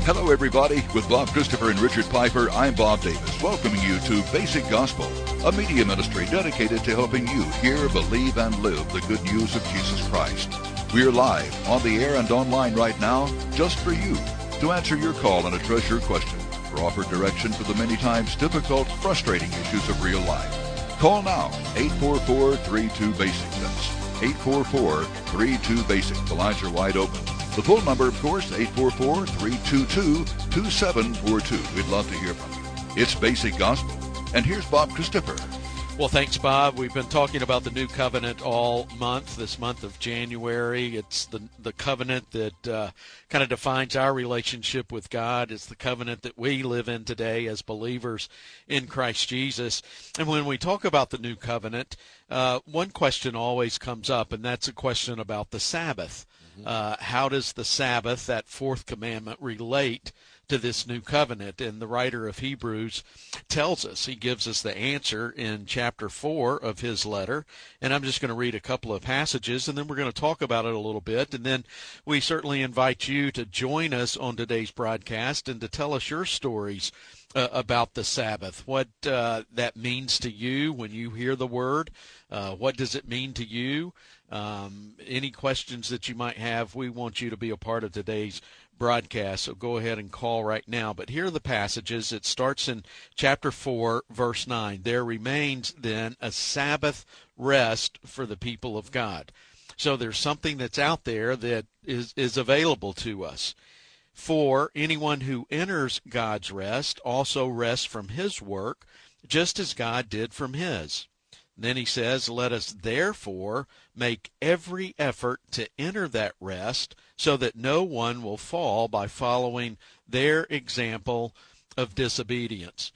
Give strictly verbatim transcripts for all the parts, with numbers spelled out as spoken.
Hello, everybody. With Bob Christopher and Richard Piper, I'm Bob Davis, welcoming you to Basic Gospel, a media ministry dedicated to helping you hear, believe, and live the good news of Jesus Christ. We're live, on the air, and online right now, just for you, to answer your call and address your question, or offer direction for the many times difficult, frustrating issues of real life. Call now, eight four four, three two, BASIC. That's eight four four, three two, BASIC. The lines are wide open. The phone number, of course, eight four four, three two two, two seven four two. We'd love to hear from you. It's Basic Gospel. And here's Bob Christopher. Well, thanks, Bob. We've been talking about the new covenant all month, this month of January. It's the the covenant that uh, kind of defines our relationship with God. It's the covenant that we live in today as believers in Christ Jesus. And when we talk about the new covenant, uh, one question always comes up, and that's a question about the Sabbath. Uh, how does the Sabbath, that fourth commandment, relate to this new covenant? And the writer of Hebrews tells us, he gives us the answer in chapter four of his letter. And I'm just going to read a couple of passages, and then we're going to talk about it a little bit. And then we certainly invite you to join us on today's broadcast and to tell us your stories uh, about the Sabbath, what uh, that means to you when you hear the word. Uh, what does it mean to you? Um, any questions that you might have, we want you to be a part of today's broadcast, so go ahead and call right now. But here are the passages. It starts in chapter four, verse nine. There remains then a Sabbath rest for the people of God. So there's something that's out there that is, is available to us. For anyone who enters God's rest also rests from his work, just as God did from his. Then he says, let us therefore make every effort to enter that rest so that no one will fall by following their example of disobedience.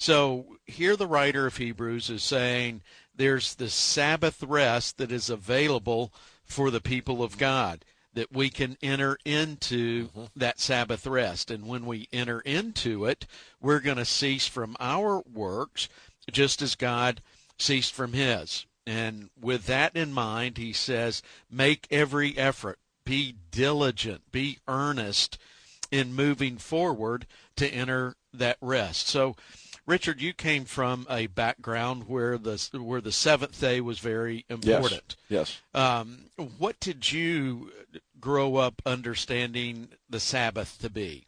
So here the writer of Hebrews is saying there's the Sabbath rest that is available for the people of God, that we can enter into mm-hmm. that Sabbath rest. And when we enter into it, we're going to cease from our works just as God ceased from his. And with that in mind, he says, make every effort, be diligent, be earnest in moving forward to enter that rest. So, Richard, you came from a background where the where the seventh day was very important. Yes. yes. Um, what did you grow up understanding the Sabbath to be?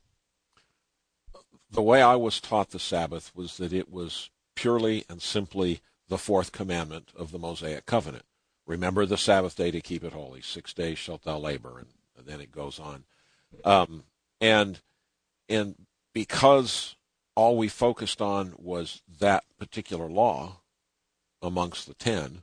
The way I was taught the Sabbath was that it was purely and simply the fourth commandment of the Mosaic covenant. Remember the Sabbath day to keep it holy. Six days shalt thou labor, and, and then it goes on. Um, and and because all we focused on was that particular law amongst the ten,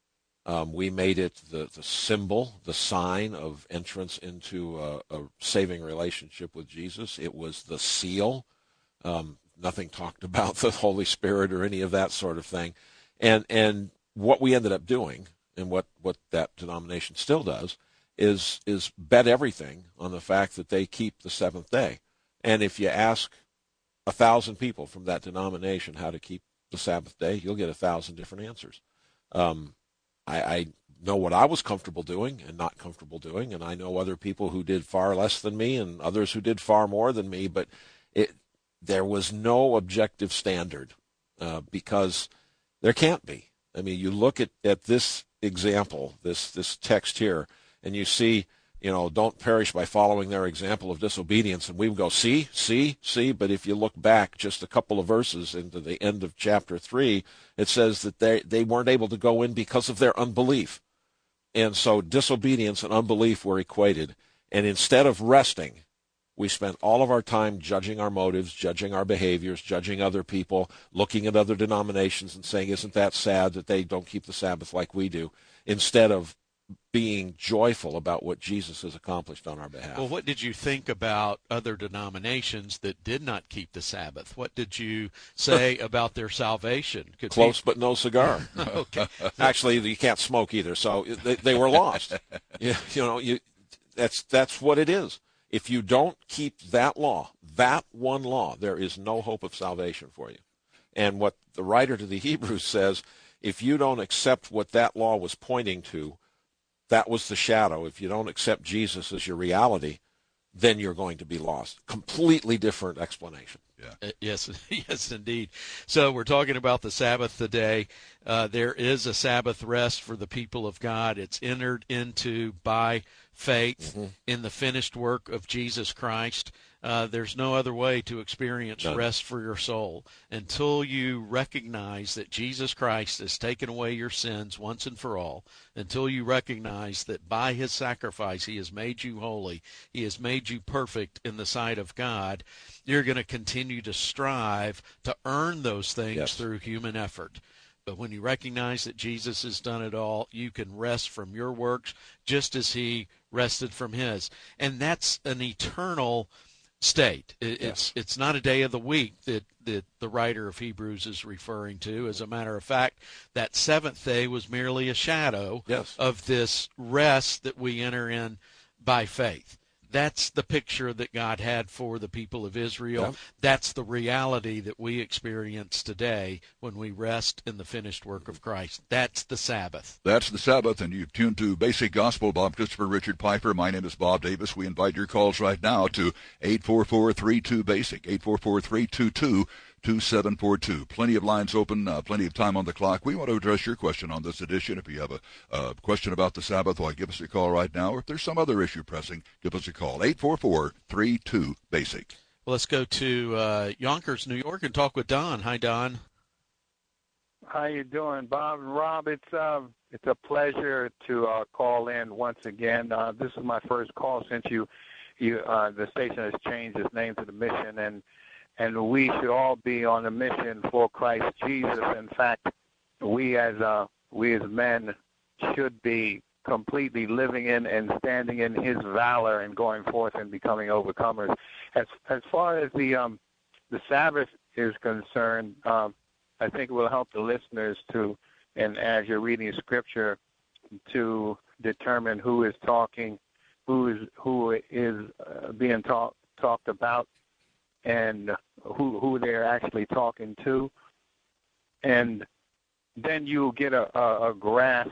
um, we made it the, the symbol, the sign of entrance into a, a saving relationship with Jesus. It was the seal. Um, nothing talked about the Holy Spirit or any of that sort of thing. And and what we ended up doing, and what, what that denomination still does, is is bet everything on the fact that they keep the seventh day. And if you ask a thousand people from that denomination how to keep the Sabbath day, you'll get a thousand different answers. Um, I, I know what I was comfortable doing and not comfortable doing, and I know other people who did far less than me and others who did far more than me, but it there was no objective standard uh, because there can't be. I mean, you look at, at this example, this this text here, and you see, you know, don't perish by following their example of disobedience. And we would go, see, see, see. But if you look back just a couple of verses into the end of chapter three, it says that they, they weren't able to go in because of their unbelief. And so disobedience and unbelief were equated. And instead of resting, we spent all of our time judging our motives, judging our behaviors, judging other people, looking at other denominations and saying, isn't that sad that they don't keep the Sabbath like we do, instead of being joyful about what Jesus has accomplished on our behalf. Well, what did you think about other denominations that did not keep the Sabbath? What did you say about their salvation? Could Close be... but no cigar. Okay. Actually, you can't smoke either, so they, they were lost. you, you know, you, that's that's what it is. If you don't keep that law, that one law, there is no hope of salvation for you. And what the writer to the Hebrews says, if you don't accept what that law was pointing to, that was the shadow. If you don't accept Jesus as your reality, then you're going to be lost. Completely different explanation. Yeah. Uh, yes, yes, indeed. So we're talking about the Sabbath today. Uh, there is a Sabbath rest for the people of God. It's entered into by faith mm-hmm. in the finished work of Jesus Christ. Uh, there's no other way to experience None. rest for your soul until you recognize that Jesus Christ has taken away your sins once and for all, until you recognize that by his sacrifice he has made you holy, he has made you perfect in the sight of God. You're going to continue to strive to earn those things yes. through human effort. But when you recognize that Jesus has done it all, you can rest from your works just as he rested from his. And that's an eternal state. It, yes. It's it's not a day of the week that, that the writer of Hebrews is referring to. As a matter of fact, that seventh day was merely a shadow yes. of this rest that we enter in by faith. That's the picture that God had for the people of Israel. Yep. That's the reality that we experience today when we rest in the finished work of Christ. That's the Sabbath. That's the Sabbath, and you've tuned to Basic Gospel. Bob Christopher, Richard Piper. My name is Bob Davis. We invite your calls right now to eight four four, three two, BASIC, eight four four, three two two, two seven four two. Plenty of lines open, uh, plenty of time on the clock. We want to address your question on this edition. If you have a uh, question about the Sabbath, well, give us a call right now. Or if there's some other issue pressing, give us a call, eight four four, three two, BASIC. Well, let's go to uh, Yonkers, New York, and talk with Don. Hi, Don. How you doing, Bob and Rob? It's uh, it's a pleasure to uh, call in once again. Uh, this is my first call since you, you uh, the station has changed its name to the Mission, and and we should all be on a mission for Christ Jesus. In fact, we as uh, we as men should be completely living in and standing in his valor and going forth and becoming overcomers. As as far as the um, the Sabbath is concerned, um, I think it will help the listeners to, and as you're reading Scripture, to determine who is talking, who is who is uh, being talk, talked about, and who who they're actually talking to, and then you'll get a, a, a grasp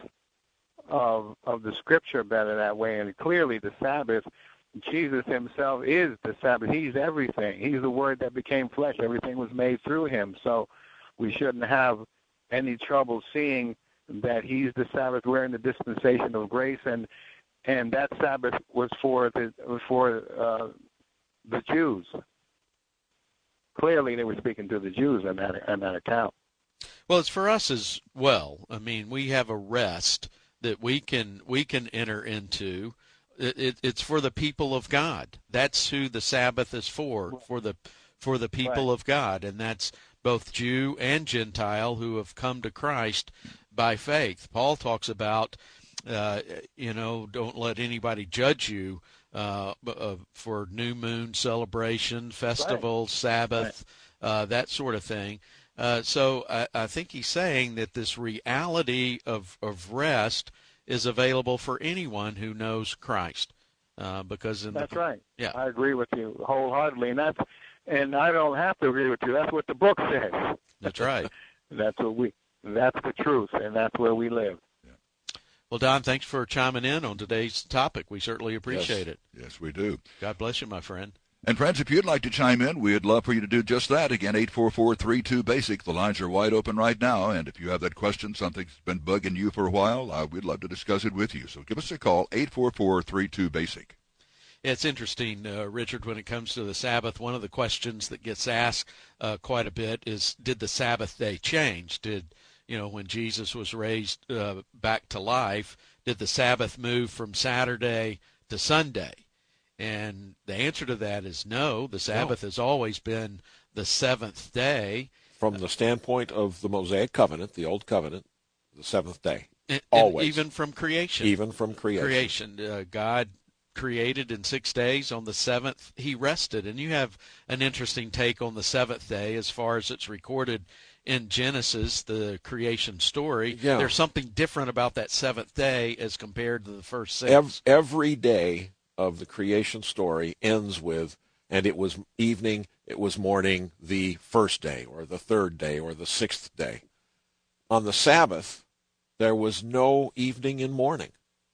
of of the Scripture better that way. And clearly, the Sabbath, Jesus himself is the Sabbath. He's everything. He's the Word that became flesh. Everything was made through him. So we shouldn't have any trouble seeing that he's the Sabbath. We're in the dispensation of grace, and and that Sabbath was for the for uh, the Jews. Clearly, they were speaking to the Jews on that on that account. Well, it's for us as well. I mean, we have a rest that we can we can enter into. It, it, it's for the people of God. That's who the Sabbath is for, for the for the people right. of God, and that's both Jew and Gentile who have come to Christ by faith. Paul talks about, uh, you know, don't let anybody judge you uh, uh, for new moon celebration, festivals, right. Sabbath, right. Uh, that sort of thing. Uh, so I, I think he's saying that this reality of, of rest is available for anyone who knows Christ. Uh, because in that's the, right. Yeah, I agree with you wholeheartedly, and that's and I don't have to agree with you. That's what the book says. That's right. That's what we. That's the truth, and that's where we live. Yeah. Well, Don, thanks for chiming in on today's topic. We certainly appreciate yes. it. Yes, we do. God bless you, my friend. And friends, if you'd like to chime in, we'd love for you to do just that. Again, eight four four, three two, BASIC. The lines are wide open right now, and if you have that question, something's been bugging you for a while, uh, we'd love to discuss it with you. So give us a call, eight four four, three two, BASIC. It's interesting, uh, Richard, when it comes to the Sabbath, one of the questions that gets asked uh, quite a bit is, did the Sabbath day change? Did, you know, when Jesus was raised uh, back to life, did the Sabbath move from Saturday to Sunday? And the answer to that is no. The Sabbath no. has always been the seventh day. From the standpoint of the Mosaic covenant, the Old Covenant, the seventh day. And, always. And even from creation. Even from creation. Creation. Uh, God created in six days. On the seventh, he rested. And you have an interesting take on the seventh day as far as it's recorded in Genesis, the creation story. Yeah. There's something different about that seventh day as compared to the first six. Every, every day of the creation story ends with, and it was evening, it was morning, the first day, or the third day, or the sixth day. On the Sabbath, there was no evening and morning.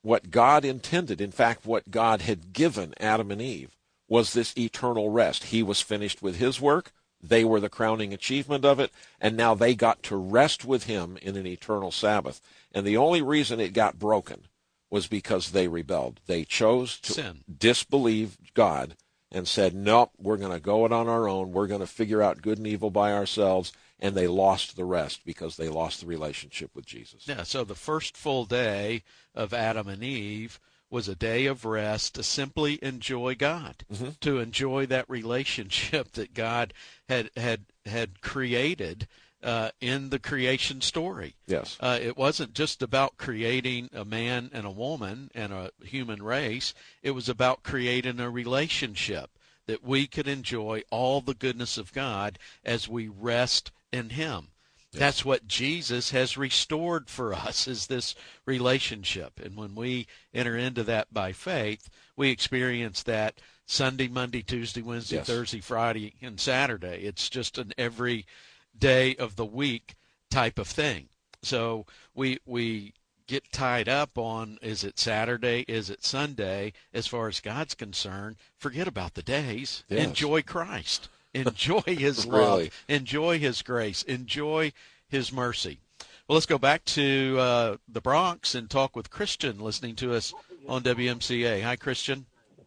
what God intended, in fact, what God had given Adam and Eve, was this eternal rest. He was finished with his work. They were the crowning achievement of it, and now they got to rest with him in an eternal Sabbath. And the only reason it got broken was because they rebelled. They chose to Sin. disbelieve God and said, nope, we're going to go it on our own. We're going to figure out good and evil by ourselves. And they lost the rest because they lost the relationship with Jesus. Yeah, so the first full day of Adam and Eve was a day of rest to simply enjoy God, mm-hmm. to enjoy that relationship that God had had had created uh, in the creation story. Yes. Uh, it wasn't just about creating a man and a woman and a human race. It was about creating a relationship that we could enjoy all the goodness of God as we rest in him. Yes. That's what Jesus has restored for us, is this relationship. And when we enter into that by faith, we experience that Sunday, Monday, Tuesday, Wednesday, yes. Thursday, Friday, and Saturday. It's just an every day of the week type of thing. So we we get tied up on, is it Saturday, is it Sunday? As far as God's concerned, forget about the days. Yes. Enjoy Christ. Enjoy his love. Really? Enjoy his grace. Enjoy his mercy. Well, let's go back to uh, the Bronx and talk with Christian, listening to us on W M C A. Hi, Christian.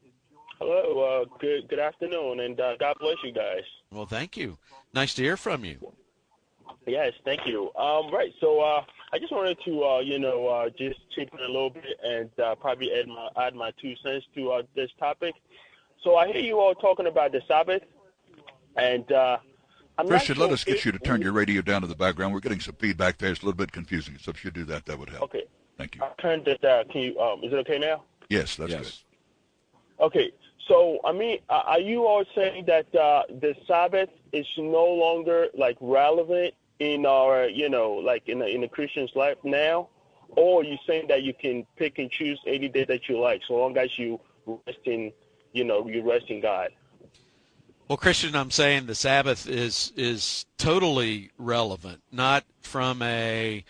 Hello. Uh, good good afternoon, and uh, God bless you guys. Well, thank you. Nice to hear from you. Yes, thank you. Um, right, so uh, I just wanted to, uh, you know, uh, just chip in a little bit and uh, probably add my, add my two cents to uh, this topic. So I hear you all talking about the Sabbath, and uh, I'm Christian, not sure let us get if, you to turn your radio down to the background. We're getting some feedback there. It's a little bit confusing, so if you do that, that would help. Okay. Thank you. I turned it down. Can you, um, is it okay now? Yes, that's yes. good. Okay. So, I mean, are you all saying that uh, the Sabbath is no longer, like, relevant in our, you know, like in a, in a Christian's life now? Or are you saying that you can pick and choose any day that you like, so long as you rest in, you know, you rest in God? Well, Christian, I'm saying the Sabbath is is totally relevant, not from a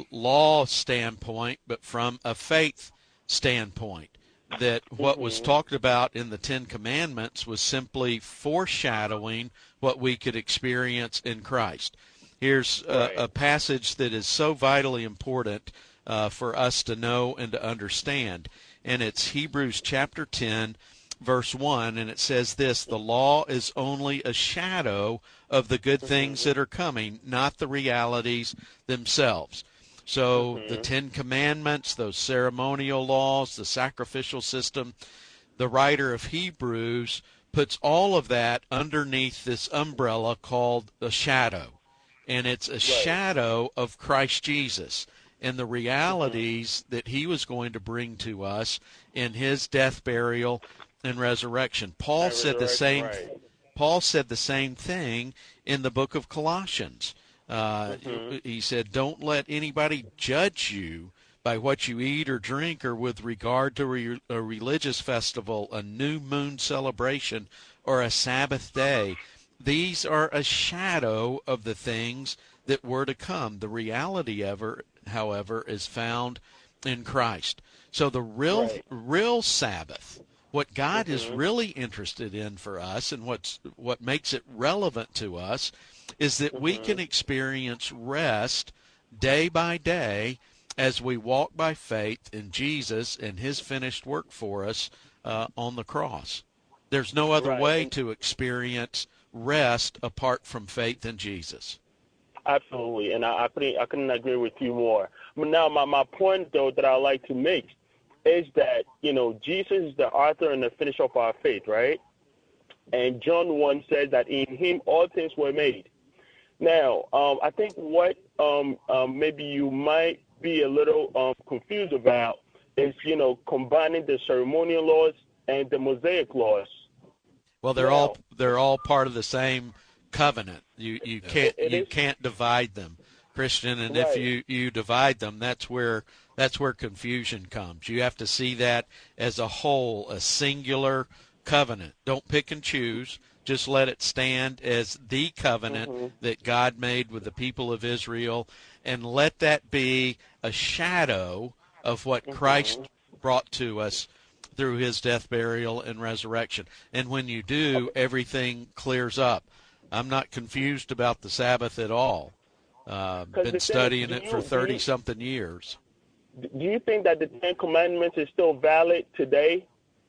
law standpoint, but from a faith standpoint. That what was talked about in the Ten Commandments was simply foreshadowing what we could experience in Christ. Here's a, right. a passage that is so vitally important uh, for us to know and to understand, and it's Hebrews chapter ten, verse one, and it says this: the law is only a shadow of the good things that are coming, not the realities themselves. So mm-hmm. the Ten Commandments, those ceremonial laws, the sacrificial system, the writer of Hebrews puts all of that underneath this umbrella called a shadow. And it's a right. shadow of Christ Jesus and the realities mm-hmm. that he was going to bring to us in his death, burial, and resurrection. Paul and said the same right. Paul said the same thing in the book of Colossians. Uh, mm-hmm. He said, don't let anybody judge you by what you eat or drink, or with regard to re- a religious festival, a new moon celebration, or a Sabbath day. These are a shadow of the things that were to come. The reality ever, however, is found in Christ. So the real, right. real Sabbath, what God mm-hmm. is really interested in for us, and what's what makes it relevant to us, is that mm-hmm. we can experience rest day by day as we walk by faith in Jesus and his finished work for us uh, on the cross. There's no other right. way to experience rest apart from faith in Jesus. Absolutely, and I, I, couldn't, I couldn't agree with you more. But now my, my point, though, that I like to make is that, you know, Jesus is the author and the finisher of our faith, right? And John one says that in him all things were made. Now, um, I think what um, um, maybe you might be a little um, confused about is, you know, combining the ceremonial laws and the Mosaic laws. Well, they're now, all they're all part of the same covenant. You you can't it, it you is, can't divide them, Christian. And right. if you, you divide them, that's where that's where confusion comes. You have to see that as a whole, a singular covenant. Don't pick and choose. Just let it stand as the covenant mm-hmm. that God made with the people of Israel, and let that be a shadow of what mm-hmm. Christ brought to us through his death, burial, and resurrection. And when you do, everything clears up. I'm not confused about the Sabbath at all. Uh, been studying it for thirty-something years. Do you think that the Ten Commandments is still valid today?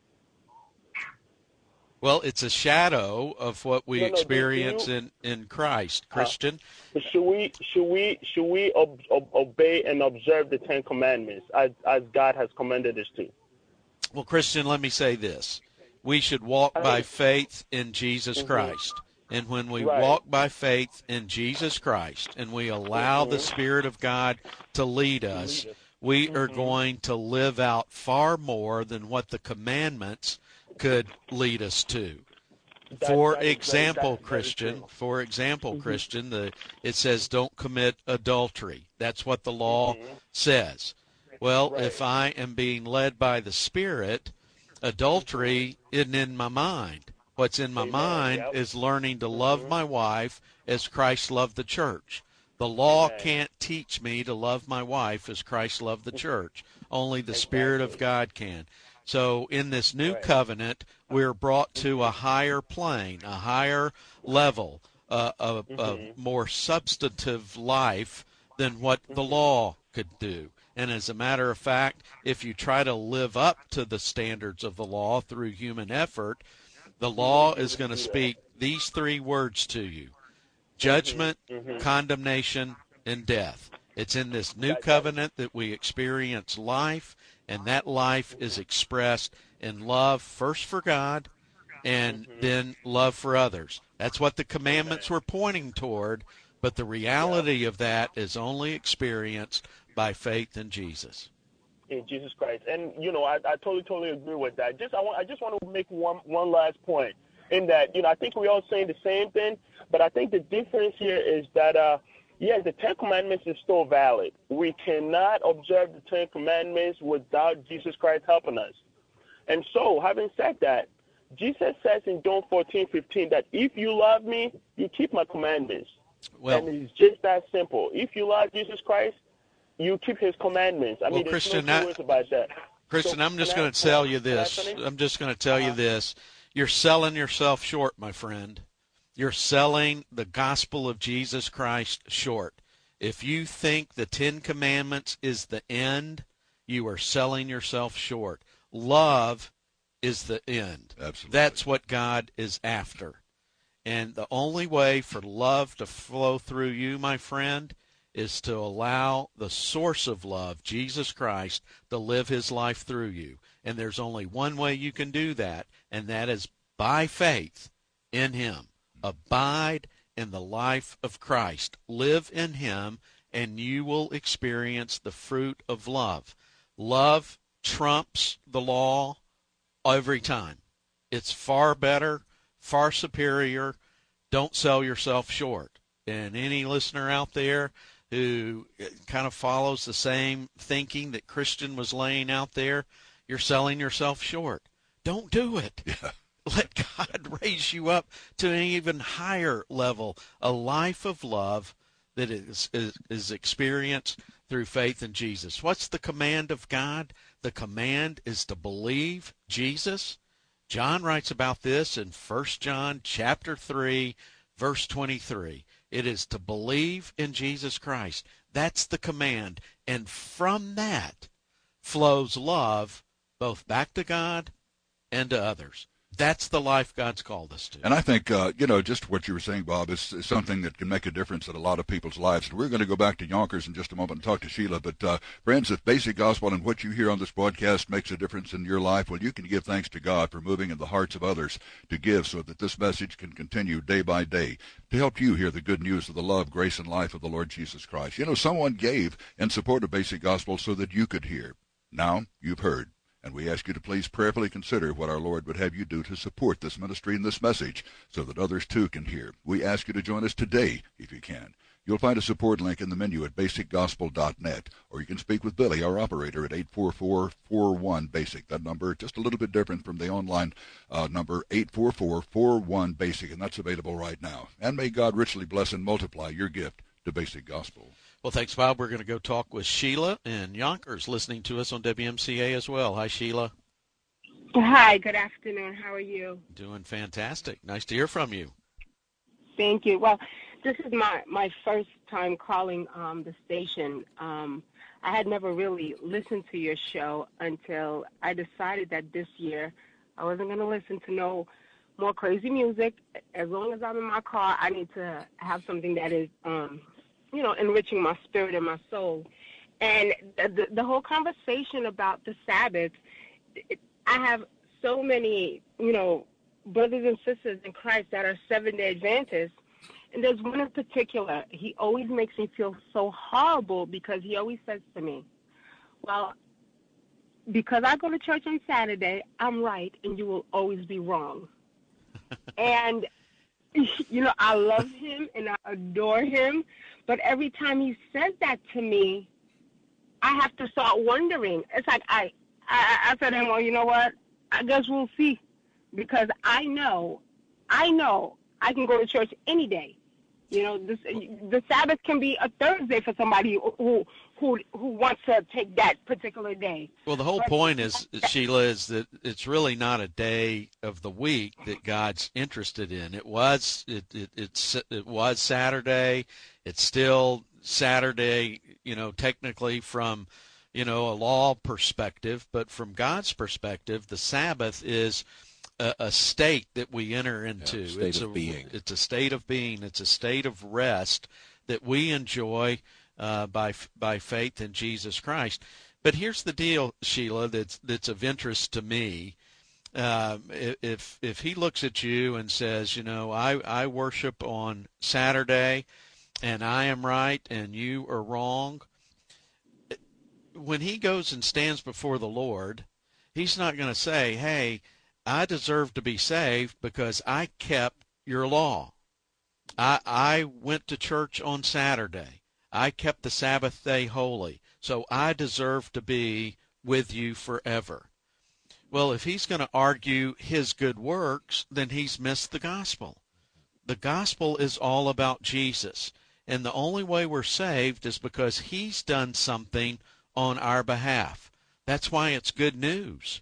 Well, it's a shadow of what we no, no, experience you, in, in Christ, Christian. Uh, should we should we should we ob- ob- obey and observe the Ten Commandments as as God has commanded us to? Well, Christian, let me say this: we should walk by faith in Jesus mm-hmm. Christ. And when we right. walk by faith in Jesus Christ and we allow mm-hmm. the Spirit of God to lead us, we mm-hmm. are going to live out far more than what the commandments could lead us to. That, for that example, very, Christian, for example, mm-hmm. Christian, the it says don't commit adultery. That's what the law mm-hmm. says. Well, right. if I am being led by the Spirit, adultery isn't in my mind. What's in my Amen. mind Yep. is learning to love mm-hmm. my wife as Christ loved the church. The law Amen. can't teach me to love my wife as Christ loved the church. Only the exactly. Spirit of God can. So in this new right. covenant, we're brought to a higher plane, a higher level, uh, a, mm-hmm. a more substantive life than what the law could do. And as a matter of fact, if you try to live up to the standards of the law through human effort, the law is going to speak these three words to you: judgment, mm-hmm. condemnation, and death. It's in this new covenant that we experience life, and that life is expressed in love first for God and mm-hmm. then love for others. That's what the commandments were pointing toward, but the reality of that is only experienced by faith in Jesus. In Jesus Christ. And, you know, I, I totally, totally agree with that. Just I want I just want to make one one last point in that, you know, I think we're all saying the same thing, but I think the difference here is that, uh, yes, the Ten Commandments is still valid. We cannot observe the Ten Commandments without Jesus Christ helping us. And so, having said that, Jesus says in John fourteen fifteen that if you love me, you keep my commandments. Well, and it's just that simple. If you love Jesus Christ, you keep his commandments. I well, mean, there's Christian, no two words about that. Christian, so, I'm just going I, to tell I, you this. I'm just going to tell uh-huh. you this. You're selling yourself short, my friend. You're selling the gospel of Jesus Christ short. If you think the Ten Commandments is the end, you are selling yourself short. Love is the end. Absolutely. That's what God is after. And the only way for love to flow through you, my friend, is to allow the source of love, Jesus Christ, to live his life through you. And there's only one way you can do that, and that is by faith in him. Abide in the life of Christ. Live in him, and you will experience the fruit of love. Love trumps the law every time. It's far better, far superior. Don't sell yourself short. And any listener out there who kind of follows the same thinking that Christian was laying out there, you're selling yourself short. Don't do it. Yeah. Let God raise you up to an even higher level, a life of love that is, is, is experienced through faith in Jesus. What's the command of God? The command is to believe Jesus. John writes about this in First John chapter three, verse twenty-three. It is to believe in Jesus Christ. That's the command. And from that flows love both back to God and to others. That's the life God's called us to. And I think, uh, you know, just what you were saying, Bob, is, is something that can make a difference in a lot of people's lives. And we're going to go back to Yonkers in just a moment and talk to Sheila. But, uh, friends, if Basic Gospel and what you hear on this broadcast makes a difference in your life, well, you can give thanks to God for moving in the hearts of others to give so that this message can continue day by day to help you hear the good news of the love, grace, and life of the Lord Jesus Christ. You know, someone gave in support of Basic Gospel so that you could hear. Now you've heard. And we ask you to please prayerfully consider what our Lord would have you do to support this ministry and this message so that others too can hear. We ask you to join us today if you can. You'll find a support link in the menu at basic gospel dot net, or you can speak with Billy, our operator, at eight four four, four one, BASIC. That number just a little bit different from the online uh, number, eight four four, four one, BASIC, and that's available right now. And may God richly bless and multiply your gift to Basic Gospel. Well, thanks, Bob. We're going to go talk with Sheila in Yonkers, listening to us on W M C A as well. Hi, Sheila. Hi, good afternoon. How are you? Doing fantastic. Nice to hear from you. Thank you. Well, this is my, my first time calling um, the station. Um, I had never really listened to your show until I decided that this year I wasn't going to listen to no more crazy music. As long as I'm in my car, I need to have something that is, um, you know, enriching my spirit and my soul. And the, the whole conversation about the Sabbath, it, I have so many, you know, brothers and sisters in Christ that are Seventh-day Adventists, and there's one in particular. He always makes me feel so horrible because he always says to me, well, because I go to church on Saturday, I'm right, and you will always be wrong. And, you know, I love him and I adore him, but every time he says that to me, I have to start wondering. It's like I, I, I said to him, well, you know what? I guess we'll see, because I know, I know I can go to church any day. You know, this, the Sabbath can be a Thursday for somebody who who who wants to take that particular day. Well, the whole but, point is, Sheila, is that it's really not a day of the week that God's interested in. It was it it it's, it was Saturday. It's still Saturday, you know, technically from, you know, a law perspective, but from God's perspective, the Sabbath is a, a state that we enter into. Yeah, state it's of a, being. It's a state of being. It's a state of rest that we enjoy uh, by by faith in Jesus Christ. But here's the deal, Sheila, that's that's of interest to me. Uh, if if he looks at you and says, you know, I, I worship on Saturday, and I am right and you are wrong, when he goes and stands before the Lord, he's not going to say, hey, I deserve to be saved because I kept your law. I, I went to church on Saturday. I kept the Sabbath day holy, so I deserve to be with you forever. Well, if he's going to argue his good works, then he's missed the gospel. The gospel is all about Jesus, and the only way we're saved is because he's done something on our behalf. That's why it's good news.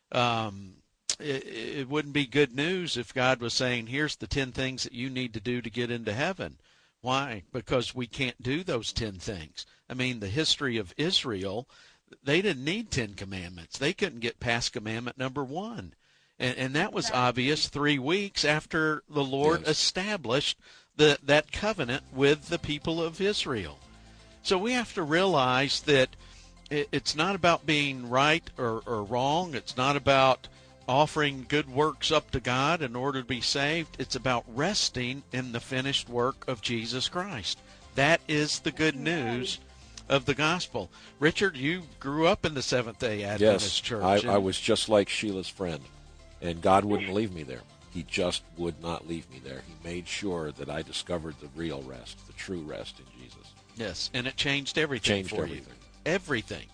Um, it, it wouldn't be good news if God was saying, here's the ten things that you need to do to get into heaven. Why? Because we can't do those ten things. I mean, the history of Israel, they didn't need ten commandments. They couldn't get past commandment number one. And, and that was obvious three weeks after the Lord yes. established the, that covenant with the people of Israel. So we have to realize that it, it's not about being right or, or wrong. It's not about offering good works up to God in order to be saved. It's about resting in the finished work of Jesus Christ. That is the good news of the gospel. Richard, you grew up in the Seventh-day Adventist yes, church. I, and... I was just like Sheila's friend, and God wouldn't leave me there. He just would not leave me there. He made sure that I discovered the real rest, the true rest in Jesus. Yes, and it changed everything changed for everything. you. Everything.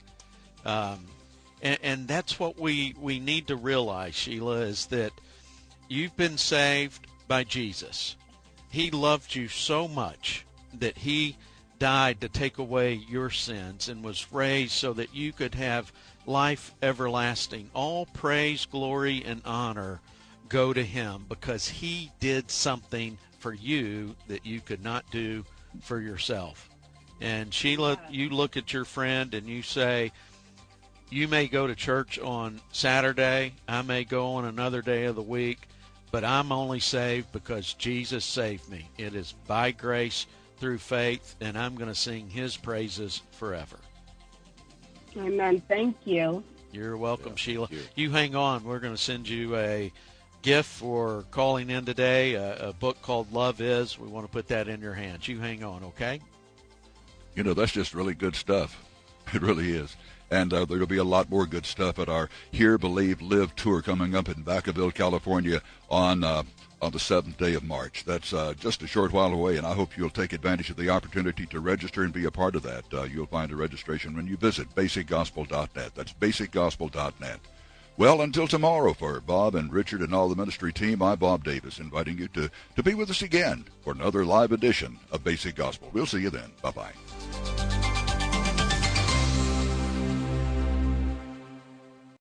Um, and, and that's what we, we need to realize, Sheila, is that you've been saved by Jesus. He loved you so much that he died to take away your sins and was raised so that you could have life everlasting. All praise, glory, and honor go to him because he did something for you that you could not do for yourself. And Sheila, you look at your friend and you say, you may go to church on Saturday, I may go on another day of the week, but I'm only saved because Jesus saved me. It is by grace through faith, and I'm going to sing his praises forever. Amen. Thank you. You're welcome, Yeah, Sheila. you. you hang on. We're going to send you a gift for calling in today, a, a book called Love Is. We want to put that in your hands. You hang on, okay? You know, that's just really good stuff. It really is. And uh, there will be a lot more good stuff at our Hear, Believe, Live tour coming up in Vacaville, California on uh, on the seventh day of March. That's uh, just a short while away, and I hope you'll take advantage of the opportunity to register and be a part of that. Uh, you'll find a registration when you visit basic gospel dot net. That's basic gospel dot net. Well, until tomorrow, for Bob and Richard and all the ministry team, I'm Bob Davis, inviting you to, to be with us again for another live edition of Basic Gospel. We'll see you then. Bye-bye.